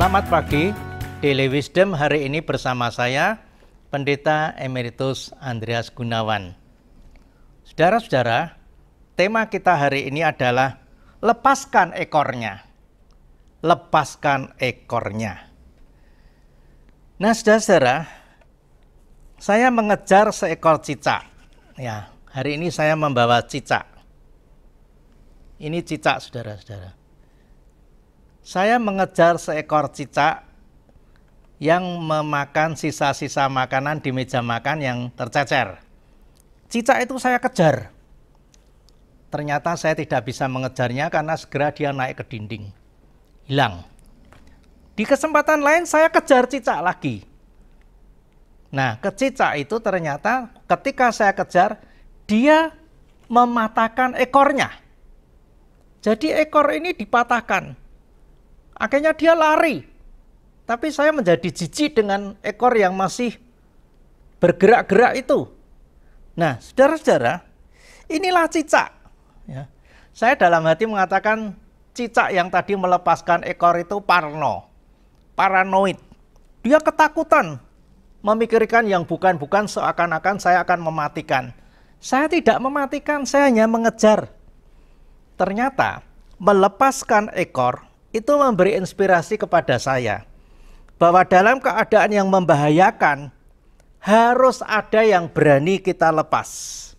Selamat pagi, Daily Wisdom hari ini bersama saya, Pendeta Emeritus Andreas Gunawan. Saudara-saudara, tema kita hari ini adalah lepaskan ekornya. Lepaskan ekornya. Nah, saudara-saudara, saya mengejar seekor cicak. Ya, hari ini saya membawa cicak. Ini cicak, saudara-saudara. Saya mengejar seekor cicak yang memakan sisa-sisa makanan di meja makan yang tercecer. Cicak itu saya kejar. Ternyata saya tidak bisa mengejarnya karena segera dia naik ke dinding. Hilang. Di kesempatan lain saya kejar cicak lagi. Nah, ke cicak itu ternyata ketika saya kejar, dia mematahkan ekornya. Jadi ekor ini dipatahkan. Akhirnya dia lari, tapi saya menjadi jijik dengan ekor yang masih bergerak-gerak itu. Nah, saudara-saudara, inilah cicak. Ya. Saya dalam hati mengatakan cicak yang tadi melepaskan ekor itu paranoid. Dia ketakutan, memikirkan yang bukan-bukan seakan-akan saya akan mematikan. Saya tidak mematikan, saya hanya mengejar. Ternyata melepaskan ekor itu memberi inspirasi kepada saya bahwa dalam keadaan yang membahayakan harus ada yang berani kita lepas.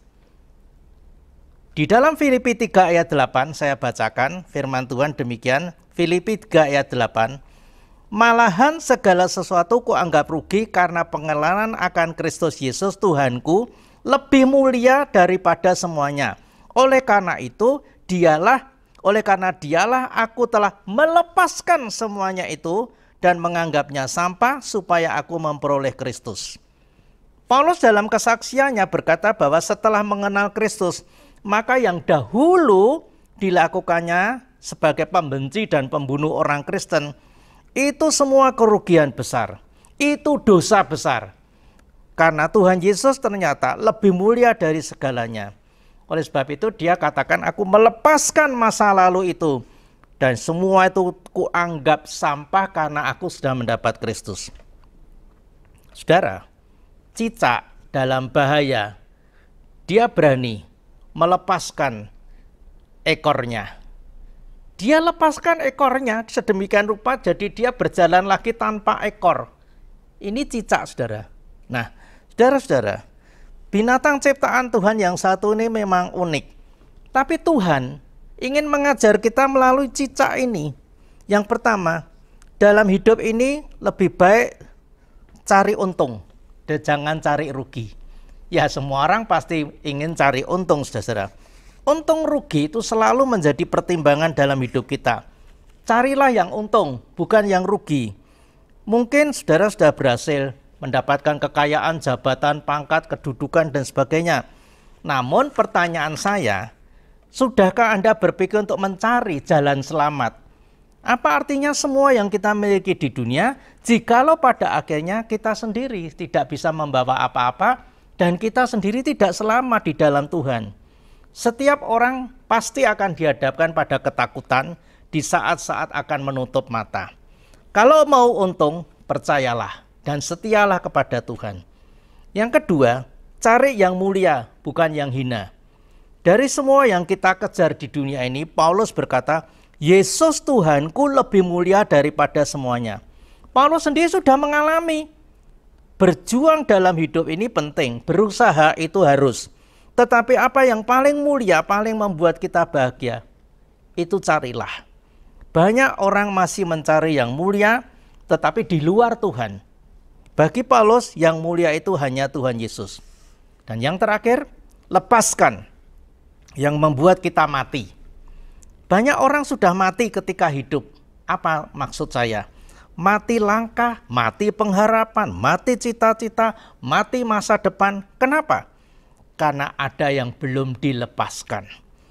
Di dalam Filipi 3 ayat 8 saya bacakan firman Tuhan demikian, Filipi 3 ayat 8, malahan segala sesuatu kuanggap rugi karena pengenalan akan Kristus Yesus Tuhanku lebih mulia daripada semuanya. Oleh karena dialah aku telah melepaskan semuanya itu dan menganggapnya sampah supaya aku memperoleh Kristus. Paulus dalam kesaksiannya berkata bahwa setelah mengenal Kristus, maka yang dahulu dilakukannya sebagai pembenci dan pembunuh orang Kristen, itu semua kerugian besar, itu dosa besar. Karena Tuhan Yesus ternyata lebih mulia dari segalanya. Oleh sebab itu dia katakan aku melepaskan masa lalu itu. Dan semua itu kuanggap sampah karena aku sudah mendapat Kristus. Saudara, cicak dalam bahaya. Dia berani melepaskan ekornya. Dia lepaskan ekornya sedemikian rupa jadi dia berjalan lagi tanpa ekor. Ini cicak, saudara. Nah, saudara-saudara, binatang ciptaan Tuhan yang satu ini memang unik. Tapi Tuhan ingin mengajar kita melalui cicak ini. Yang pertama, dalam hidup ini lebih baik cari untung dan jangan cari rugi. Ya, semua orang pasti ingin cari untung, saudara. Untung rugi itu selalu menjadi pertimbangan dalam hidup kita. Carilah yang untung, bukan yang rugi. Mungkin saudara sudah berhasil mendapatkan kekayaan, jabatan, pangkat, kedudukan, dan sebagainya. Namun pertanyaan saya, sudahkah Anda berpikir untuk mencari jalan selamat? Apa artinya semua yang kita miliki di dunia, jikalau pada akhirnya kita sendiri tidak bisa membawa apa-apa, dan kita sendiri tidak selamat di dalam Tuhan? Setiap orang pasti akan dihadapkan pada ketakutan di saat-saat akan menutup mata. Kalau mau untung, percayalah dan setialah kepada Tuhan. Yang kedua, cari yang mulia, bukan yang hina. Dari semua yang kita kejar di dunia ini, Paulus berkata, Yesus Tuhanku lebih mulia daripada semuanya. Paulus sendiri sudah mengalami. Berjuang dalam hidup ini penting, berusaha itu harus. Tetapi apa yang paling mulia, paling membuat kita bahagia, itu carilah. Banyak orang masih mencari yang mulia, tetapi di luar Tuhan. Bagi Paulus yang mulia itu hanya Tuhan Yesus. Dan yang terakhir, lepaskan yang membuat kita mati. Banyak orang sudah mati ketika hidup. Apa maksud saya? Mati langkah, mati pengharapan, mati cita-cita, mati masa depan. Kenapa? Karena ada yang belum dilepaskan.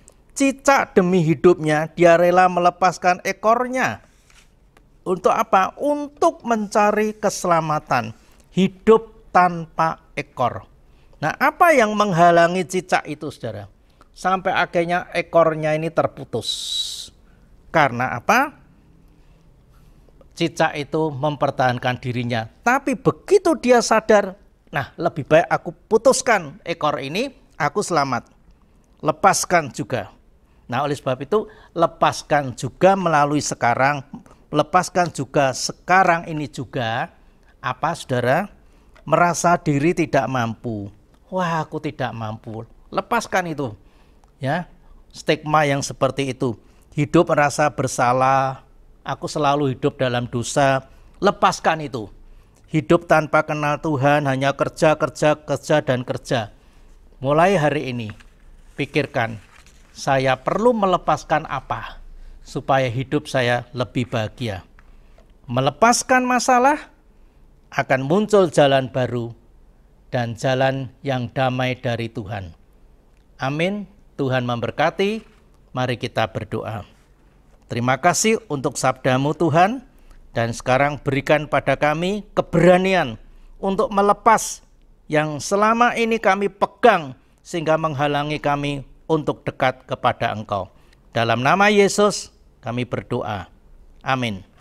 Cicak demi hidupnya dia rela melepaskan ekornya. Untuk apa? Untuk mencari keselamatan. Hidup tanpa ekor. Nah, apa yang menghalangi cicak itu, saudara? Sampai akhirnya ekornya ini terputus. Karena apa? cicak itu mempertahankan dirinya. Tapi begitu dia sadar, nah lebih baik aku putuskan ekor ini, aku selamat. Lepaskan juga. Nah oleh sebab itu lepaskan juga melalui sekarang, lepaskan juga sekarang ini juga. Apa saudara? Merasa diri tidak mampu. Wah aku tidak mampu. Lepaskan itu. Ya, stigma yang seperti itu. Hidup merasa bersalah, aku selalu hidup dalam dosa. Lepaskan itu. Hidup tanpa kenal Tuhan, hanya kerja, kerja, kerja, dan kerja. Mulai hari ini, pikirkan, saya perlu melepaskan apa supaya hidup saya lebih bahagia. Melepaskan masalah, akan muncul jalan baru dan jalan yang damai dari Tuhan. Amin. Tuhan memberkati. Mari kita berdoa. Terima kasih untuk sabda-Mu Tuhan, dan sekarang berikan pada kami keberanian untuk melepas yang selama ini kami pegang sehingga menghalangi kami untuk dekat kepada Engkau. Dalam nama Yesus kami berdoa. Amin.